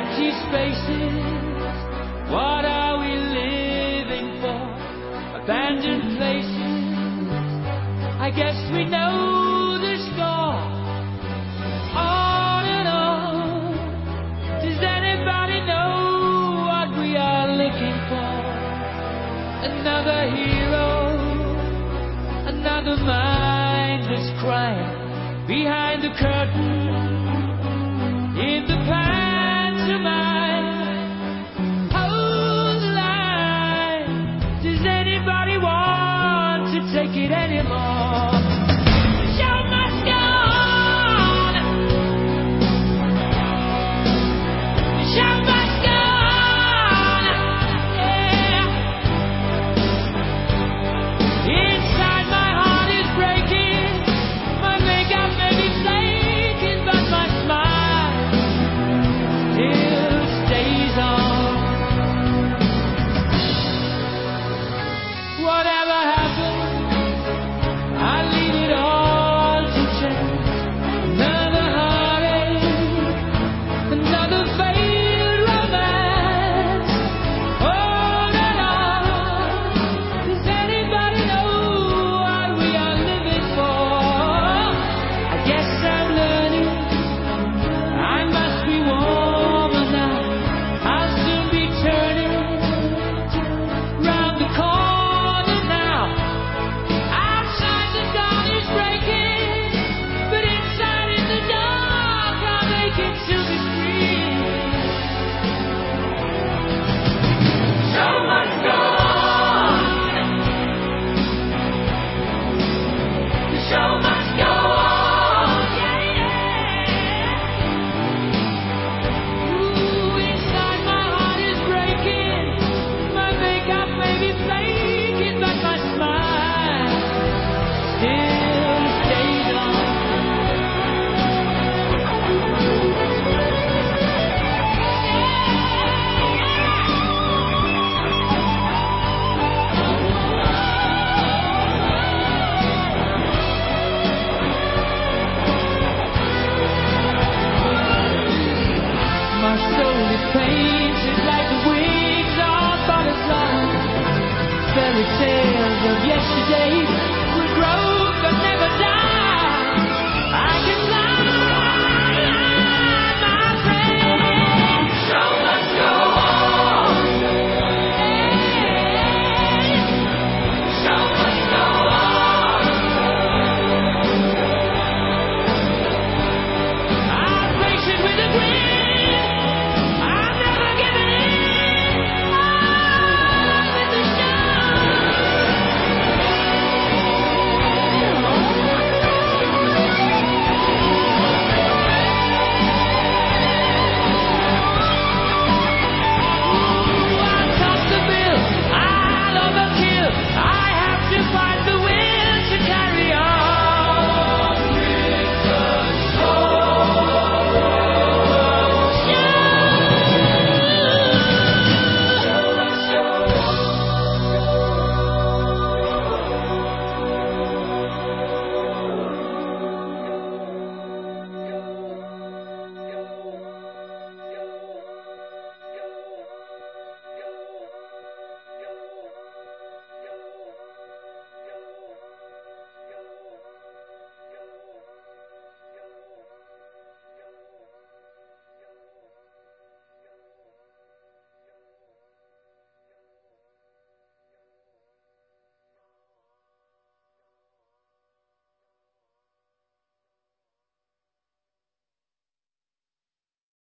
empty spaces. What are we living for? Abandoned places. I guess we know the score. On and on. Does anybody know what we are looking for? Another hero, another mindless crime behind the curtain. In the pantomime, hold the line. Does anybody want to take it anymore? The show must go on. The show must go on. Yeah. Inside my heart is breaking. My makeup may be flaking, but my smile still stays on. Whatever happens, I leave it all to chance. Another heartache, another failed romance. On and on. Does anybody know what we are living for? I guess I'm learning. I must be warmer now. I'll soon be turning round the corner now. Outside the dawn is breaking, but inside in the dark I'll make it to be free. Show must go on. The show must